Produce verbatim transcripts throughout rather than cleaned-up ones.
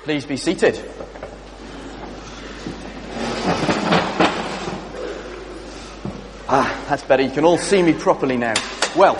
Please be seated. Ah, that's better. You can all see me properly now. Well,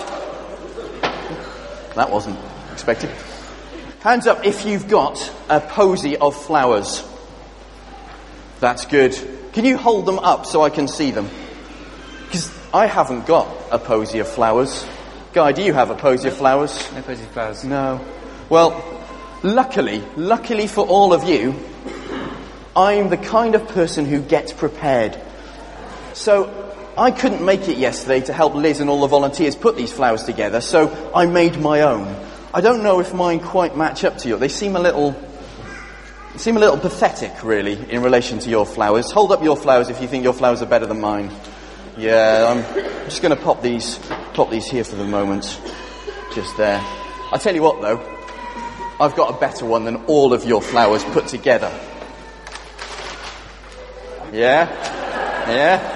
that wasn't expected. Hands up if you've got a posy of flowers. That's good. Can you hold them up so I can see them? Because I haven't got a posy of flowers. Guy, do you have a posy of flowers? No posy of flowers. No. Well, luckily, luckily for all of you, I'm the kind of person who gets prepared. So I couldn't make it yesterday to help Liz and all the volunteers put these flowers together, so I made my own. I don't know if mine quite match up to you. They seem a little, they seem a little pathetic, really, in relation to your flowers. Hold up your flowers if you think your flowers are better than mine. Yeah, I'm just going to pop these, pop these here for the moment. Just there. I tell you what, though, I've got a better one than all of your flowers put together. Yeah? Yeah?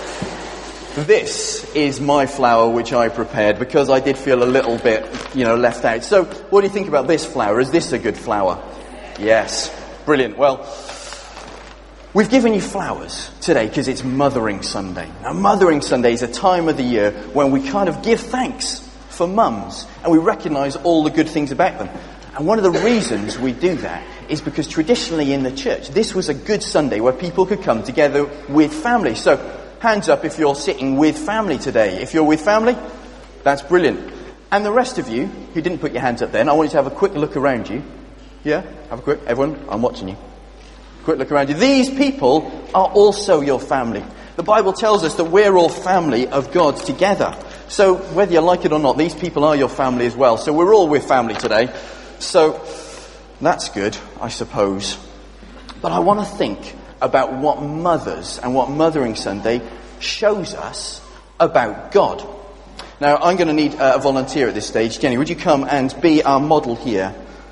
This is my flower which I prepared because I did feel a little bit, you know, left out. So, what do you think about this flower? Is this a good flower? Yes. Brilliant. Well, we've given you flowers today because it's Mothering Sunday. Now, Mothering Sunday is a time of the year when we kind of give thanks for mums and we recognise all the good things about them. And one of the reasons we do that is because traditionally in the church, this was a good Sunday where people could come together with family. So, hands up if you're sitting with family today. If you're with family, that's brilliant. And the rest of you who didn't put your hands up then, I want you to have a quick look around you. Yeah? Have a quick, everyone, I'm watching you. Quick look around you. These people are also your family. The Bible tells us that we're all family of God together. So whether you like it or not, these people are your family as well. So we're all with family today. So that's good, I suppose. But I want to think about what mothers and what Mothering Sunday shows us about God. Now, I'm going to need uh, a volunteer at this stage. Jenny, would you come and be our model here?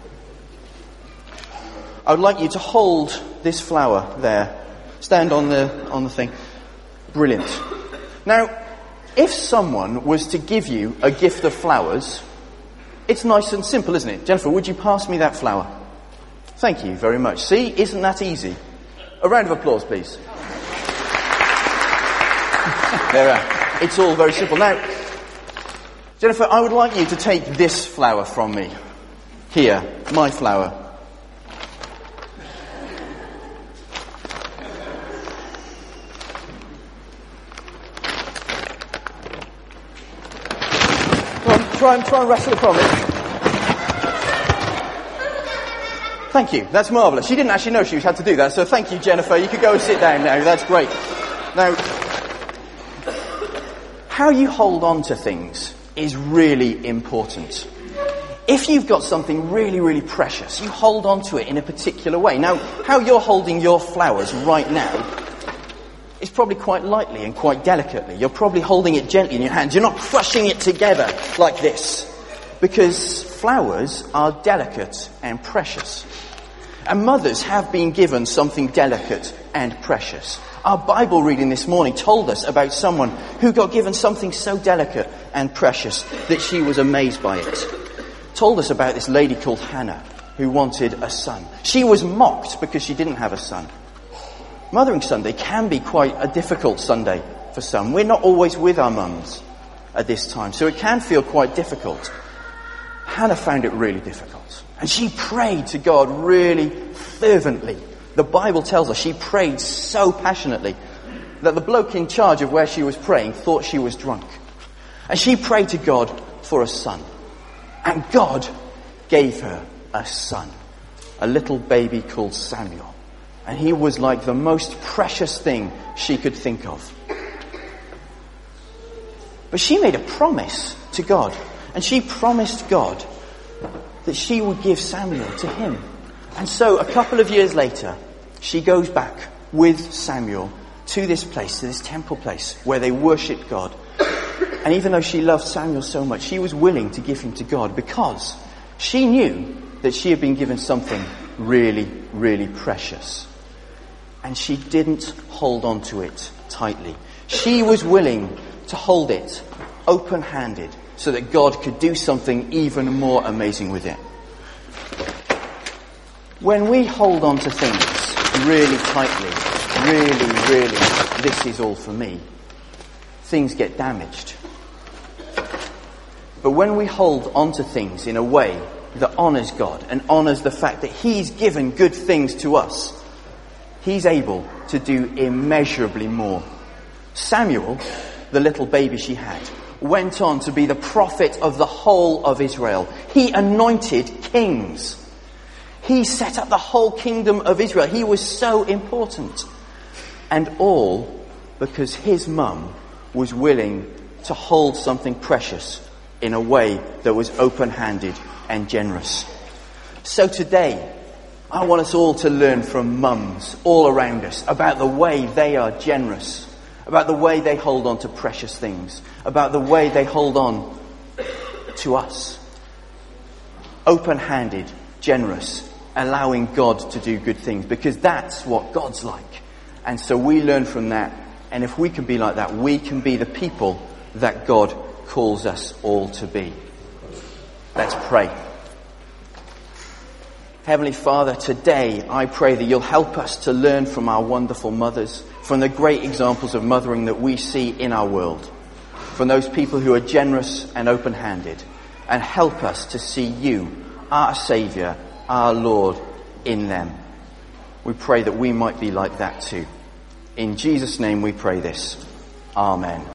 I would like you to hold this flower there. Stand on the on the thing. Brilliant. Now, if someone was to give you a gift of flowers, it's nice and simple, isn't it? Jennifer, would you pass me that flower? Thank you very much. See, isn't that easy? A round of applause, please. There we are. It's all very simple. Now, Jennifer, I would like you to take this flower from me. Here, my flower. Come on, try and, try and wrestle it from me. Thank you. That's marvellous. She didn't actually know she had to do that, so thank you, Jennifer. You could go and sit down now. That's great. Now, how you hold on to things is really important. If you've got something really, really precious, you hold on to it in a particular way. Now, how you're holding your flowers right now is probably quite lightly and quite delicately. You're probably holding it gently in your hands. You're not crushing it together like this. Because flowers are delicate and precious. And mothers have been given something delicate and precious. Our Bible reading this morning told us about someone who got given something so delicate and precious that she was amazed by it. Told us about this lady called Hannah who wanted a son. She was mocked because she didn't have a son. Mothering Sunday can be quite a difficult Sunday for some. We're not always with our mums at this time, so it can feel quite difficult. Hannah found it really difficult. And she prayed to God really fervently. The Bible tells us she prayed so passionately that the bloke in charge of where she was praying thought she was drunk. And she prayed to God for a son. And God gave her a son. A little baby called Samuel. And he was like the most precious thing she could think of. But she made a promise to God. And she promised God that she would give Samuel to him. And so a couple of years later, she goes back with Samuel to this place, to this temple place where they worshipped God. And even though she loved Samuel so much, she was willing to give him to God because she knew that she had been given something really, really precious. And she didn't hold on to it tightly. She was willing to hold it open-handed so that God could do something even more amazing with it. When we hold on to things really tightly, really, really, this is all for me, things get damaged. But when we hold on to things in a way that honours God and honours the fact that He's given good things to us, He's able to do immeasurably more. Samuel, the little baby she had, went on to be the prophet of the whole of Israel. He anointed kings. He set up the whole kingdom of Israel. He was so important. And all because his mum was willing to hold something precious in a way that was open-handed and generous. So today, I want us all to learn from mums all around us about the way they are generous, about the way they hold on to precious things, about the way they hold on to us. Open-handed, generous, allowing God to do good things, because that's what God's like. And so we learn from that, and if we can be like that, we can be the people that God calls us all to be. Let's pray. Heavenly Father, today I pray that you'll help us to learn from our wonderful mothers, from the great examples of mothering that we see in our world, from those people who are generous and open-handed, and help us to see you, our Saviour, our Lord, in them. We pray that we might be like that too. In Jesus' name we pray this. Amen.